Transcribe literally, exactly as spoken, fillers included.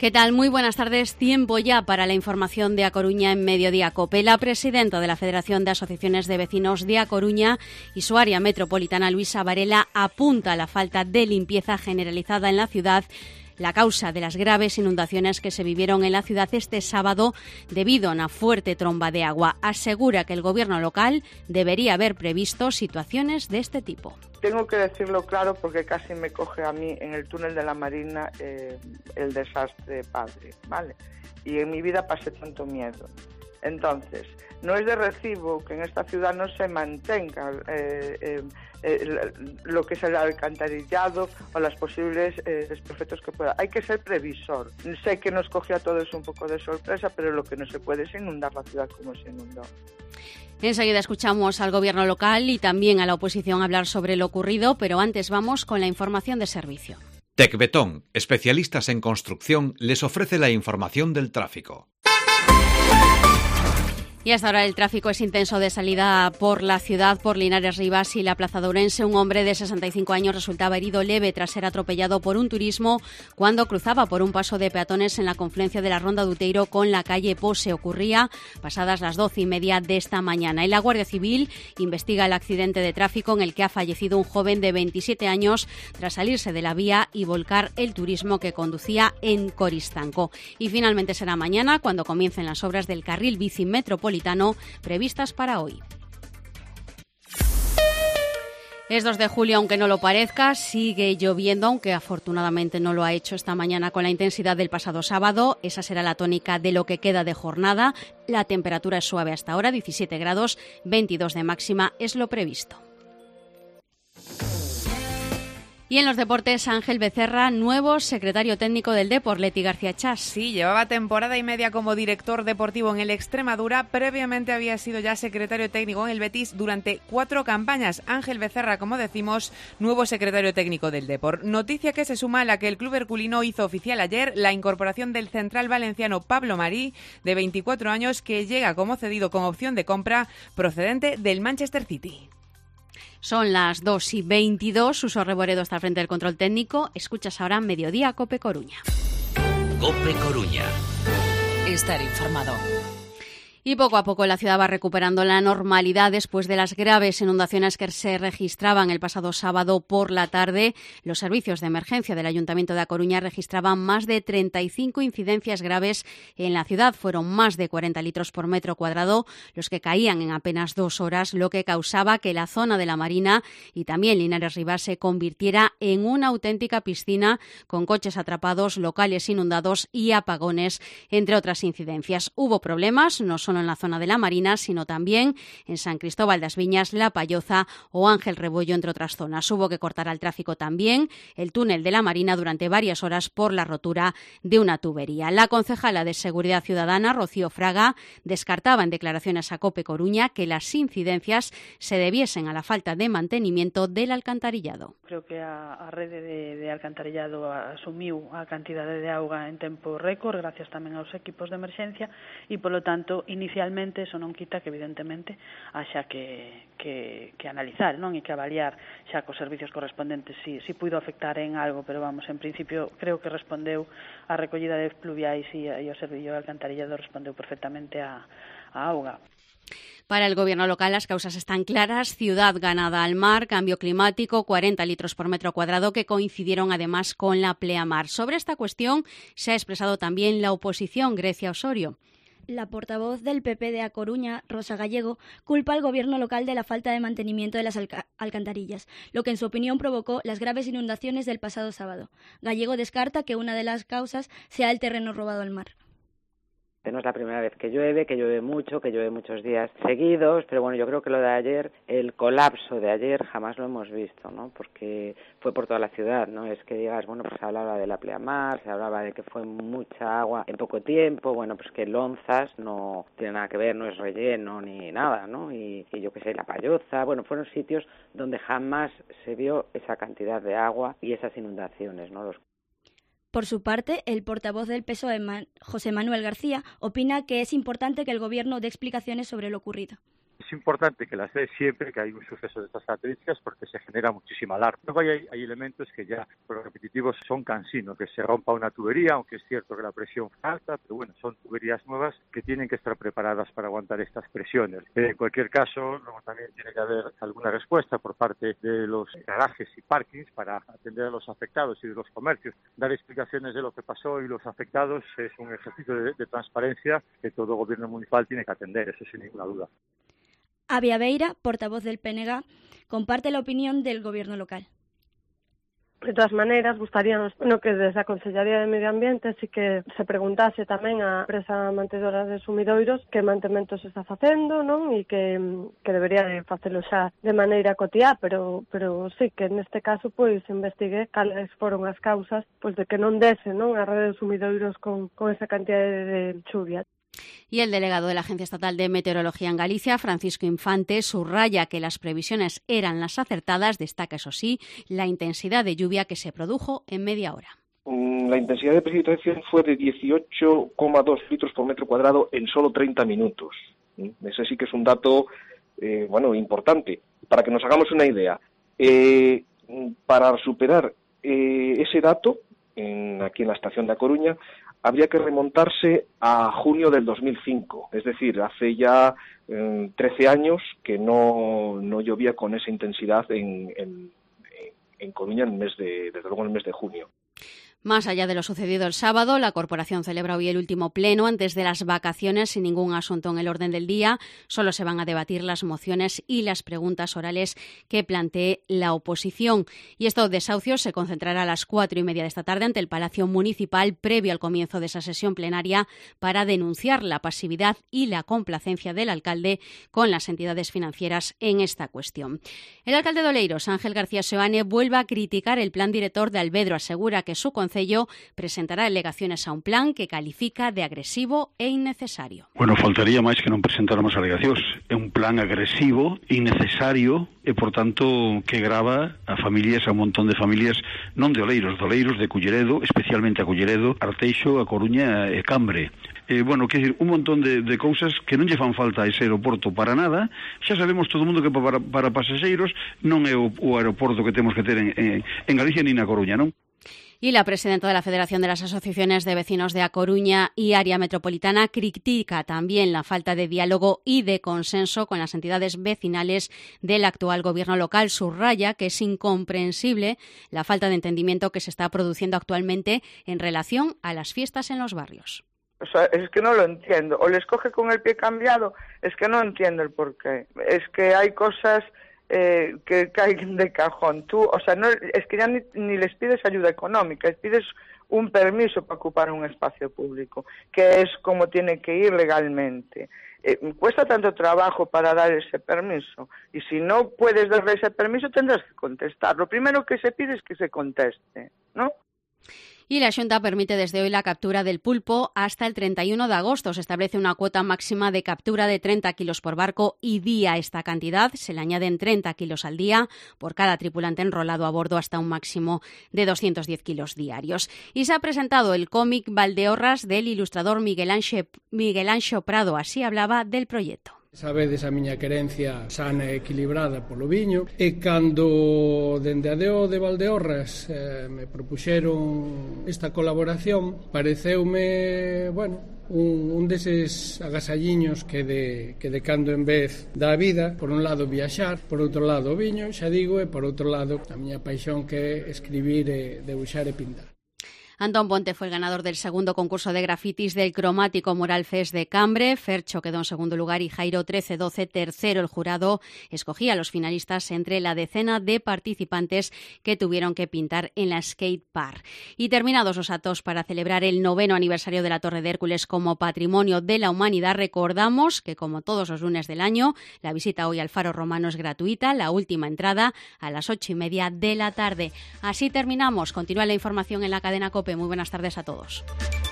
¿Qué tal? Muy buenas tardes. Tiempo ya para la información de A Coruña en Mediodía Cope. La presidenta de la Federación de Asociaciones de Vecinos de A Coruña y su área metropolitana, Luisa Varela, apunta a la falta de limpieza generalizada en la ciudad, la causa de las graves inundaciones que se vivieron en la ciudad este sábado debido a una fuerte tromba de agua. Asegura que el gobierno local debería haber previsto situaciones de este tipo. Tengo que decirlo claro porque casi me coge a mí en el túnel de la Marina eh, el desastre padre, ¿vale? Y en mi vida pasé tanto miedo. Entonces, no es de recibo que en esta ciudad no se mantenga eh, eh, eh, lo que es el alcantarillado o los posibles eh, desperfectos que pueda. Hay que ser previsor. Sé que nos cogió a todos un poco de sorpresa, pero lo que no se puede es inundar la ciudad como se inundó. Enseguida escuchamos al gobierno local y también a la oposición hablar sobre lo ocurrido, pero antes vamos con la información de servicio. Tecbetón, especialistas en construcción, les ofrece la información del tráfico. Y hasta ahora el tráfico es intenso de salida por la ciudad, por Linares Rivas y la Plaza de Ourense. Un hombre de sesenta y cinco años resultaba herido leve tras ser atropellado por un turismo cuando cruzaba por un paso de peatones en la confluencia de la Ronda de Uteiro con la calle Pose. Ocurría pasadas las doce y media de esta mañana. Y la Guardia Civil investiga el accidente de tráfico en el que ha fallecido un joven de veintisiete años tras salirse de la vía y volcar el turismo que conducía en Coristanco. Y finalmente será mañana cuando comiencen las obras del carril bici metropolitano previstas para hoy. Es dos de julio, aunque no lo parezca, sigue lloviendo, aunque afortunadamente no lo ha hecho esta mañana con la intensidad del pasado sábado. Esa será la tónica de lo que queda de jornada. La temperatura es suave hasta ahora, diecisiete grados, veintidós de máxima es lo previsto. Y en los deportes, Ángel Becerra, nuevo secretario técnico del Depor. Leti García Chas. Sí, llevaba temporada y media como director deportivo en el Extremadura. Previamente había sido ya secretario técnico en el Betis durante cuatro campañas. Ángel Becerra, como decimos, nuevo secretario técnico del Depor. Noticia que se suma a la que el club herculino hizo oficial ayer, la incorporación del central valenciano Pablo Marí, de veinticuatro años, que llega como cedido con opción de compra procedente del Manchester City. Son las dos y veintidós, Suso Reboredo está al frente del control técnico. Escuchas ahora Mediodía Cope Coruña. Cope Coruña. Estar informado. Y poco a poco la ciudad va recuperando la normalidad después de las graves inundaciones que se registraban el pasado sábado por la tarde. Los servicios de emergencia del Ayuntamiento de A Coruña registraban más de treinta y cinco incidencias graves en la ciudad. Fueron más de cuarenta litros por metro cuadrado los que caían en apenas dos horas, lo que causaba que la zona de la Marina y también Linares Rivas se convirtiera en una auténtica piscina con coches atrapados, locales inundados y apagones, entre otras incidencias. Hubo problemas, no solo en la zona de la Marina, sino también en San Cristóbal das Viñas, La Payoza o Ángel Rebollo, entre otras zonas. Hubo que cortar al tráfico también el túnel de la Marina durante varias horas por la rotura de una tubería. La concejala de Seguridad Ciudadana, Rocío Fraga, descartaba en declaraciones a Cope Coruña que las incidencias se debiesen a la falta de mantenimiento del alcantarillado. Creo que a, a rede de, de alcantarillado asumiu a cantidade de auga en tempo récord, gracias tamén aos equipos de emerxencia, e, polo tanto, inicialmente eso non quita que evidentemente haxa que, que, que analizar, non, e que avaliar xa cos servicios correspondentes si, si puido afectar en algo, pero vamos, en principio creo que respondeu a recollida de pluviais e, e o servicio de alcantarillado respondeu perfectamente a, a auga. Para el gobierno local las causas están claras: ciudad ganada al mar, cambio climático, cuarenta litros por metro cuadrado que coincidieron además con la pleamar. Sobre esta cuestión se ha expresado también la oposición. Grecia Osorio. La portavoz del P P de A Coruña, Rosa Gallego, culpa al gobierno local de la falta de mantenimiento de las alca- alcantarillas, lo que en su opinión provocó las graves inundaciones del pasado sábado. Gallego descarta que una de las causas sea el terreno robado al mar. No es la primera vez que llueve, que llueve mucho, que llueve muchos días seguidos, pero bueno, yo creo que lo de ayer, el colapso de ayer jamás lo hemos visto, ¿no? Porque fue por toda la ciudad, ¿no? Es que digas, bueno, pues se hablaba de la pleamar, se hablaba de que fue mucha agua en poco tiempo, bueno, pues que Lonzas no tiene nada que ver, no es relleno ni nada, ¿no? Y, y yo qué sé, La Payoza, bueno, fueron sitios donde jamás se vio esa cantidad de agua y esas inundaciones, ¿no? Los Por su parte, el portavoz del P S O E, José Manuel García, opina que es importante que el Gobierno dé explicaciones sobre lo ocurrido. Es importante que las dé siempre que hay un suceso de estas características porque se genera muchísima alarma. Luego hay, hay elementos que ya, por los repetitivos, son cansinos, que se rompa una tubería, aunque es cierto que la presión falta, pero bueno, son tuberías nuevas que tienen que estar preparadas para aguantar estas presiones. En cualquier caso, luego también tiene que haber alguna respuesta por parte de los garajes y parkings para atender a los afectados y de los comercios. Dar explicaciones de lo que pasó y los afectados es un ejercicio de, de transparencia que todo gobierno municipal tiene que atender, eso sin ninguna duda. Avia Beira, portavoz del P N G, comparte la opinión del gobierno local. De todas maneiras, gustaríanos no, que desde a Consellería de Medio Ambiente sí que se preguntase tamén á empresa mantedora de sumidoiros que mantemento se está facendo, non? E que, que debería de facelo xa de maneira cotiá, pero, pero sí que neste caso pois investigue cales foron as causas pois de que non dese, non, a rede de sumidoiros con, con esa cantidad de, de chuvia. Y el delegado de la Agencia Estatal de Meteorología en Galicia, Francisco Infante, subraya que las previsiones eran las acertadas, destaca, eso sí, la intensidad de lluvia que se produjo en media hora. La intensidad de precipitación fue de dieciocho coma dos litros por metro cuadrado en solo treinta minutos. Ese sí que es un dato eh, bueno, importante. Para que nos hagamos una idea, eh, para superar eh, ese dato, en, aquí en la estación de A Coruña, habría que remontarse a junio del dos mil cinco, es decir, hace ya eh, trece años que no, no llovía con esa intensidad en, en, en Coruña en el mes de, desde luego en el mes de junio. Más allá de lo sucedido el sábado, la Corporación celebra hoy el último pleno antes de las vacaciones sin ningún asunto en el orden del día. Solo se van a debatir las mociones y las preguntas orales que plantee la oposición. Y estos desahucios se concentrará a las cuatro y media de esta tarde ante el Palacio Municipal previo al comienzo de esa sesión plenaria para denunciar la pasividad y la complacencia del alcalde con las entidades financieras en esta cuestión. El alcalde de Oleiros, Ángel García Seoane, vuelve a criticar el plan director de Alvedro. Asegura que su concello presentará alegaciones a un plan que califica de agresivo e innecesario. Bueno, faltaría máis que non presentáramos alegacións. É un plan agresivo, innecesario e, por tanto, que grava a familias, a un montón de familias, non de Oleiros, de Oleiros, de Culleredo, especialmente a Culleredo, Arteixo, A Coruña e Cambre. Eh, bueno, quer dizer, un montón de, de cousas que non lle fan falta a ese aeroporto para nada. Xa sabemos todo o mundo que para, para pasaxeiros non é o, o aeroporto que temos que ter en, en, en Galicia ni na Coruña, non? Y la presidenta de la Federación de las Asociaciones de Vecinos de A Coruña y Área Metropolitana critica también la falta de diálogo y de consenso con las entidades vecinales del actual gobierno local. Subraya que es incomprensible la falta de entendimiento que se está produciendo actualmente en relación a las fiestas en los barrios. O sea, es que no lo entiendo. O les coge con el pie cambiado, es que no entiendo el porqué. Es que hay cosas Eh, que caen de cajón. Tú, o sea, no, es que ya ni, ni les pides ayuda económica, les pides un permiso para ocupar un espacio público, que es como tiene que ir legalmente. Eh, cuesta tanto trabajo para dar ese permiso, y si no puedes darle ese permiso tendrás que contestar. Lo primero que se pide es que se conteste, ¿no? Y la Xunta permite desde hoy la captura del pulpo hasta el treinta y uno de agosto. Se establece una cuota máxima de captura de treinta kilos por barco y día. A esta cantidad se le añaden treinta kilos al día por cada tripulante enrolado a bordo hasta un máximo de doscientos diez kilos diarios. Y se ha presentado el cómic Valdeorras del ilustrador Miguel Anxo, Miguel Anxo Prado. Así hablaba del proyecto. Sabedes a miña querencia sana e equilibrada polo viño, e cando dende a Deo de Valdeorras eh, me propuxeron esta colaboración, pareceume, bueno, un, un deses agasalliños que de, que de cando en vez da vida, por un lado viaxar, por outro lado o viño, xa digo, e por outro lado a miña paixón que é escribir e debuxar e pintar. Antón Ponte fue el ganador del segundo concurso de grafitis del Cromático Mural Fest de Cambre. Fercho quedó en segundo lugar y Jairo trece doce tercero. El jurado escogía a los finalistas entre la decena de participantes que tuvieron que pintar en la skate park. Y terminados los actos para celebrar el noveno aniversario de la Torre de Hércules como Patrimonio de la Humanidad, recordamos que, como todos los lunes del año, la visita hoy al Faro Romano es gratuita, la última entrada a las ocho y media de la tarde. Así terminamos. Continúa la información en la cadena COPE. Muy buenas tardes a todos.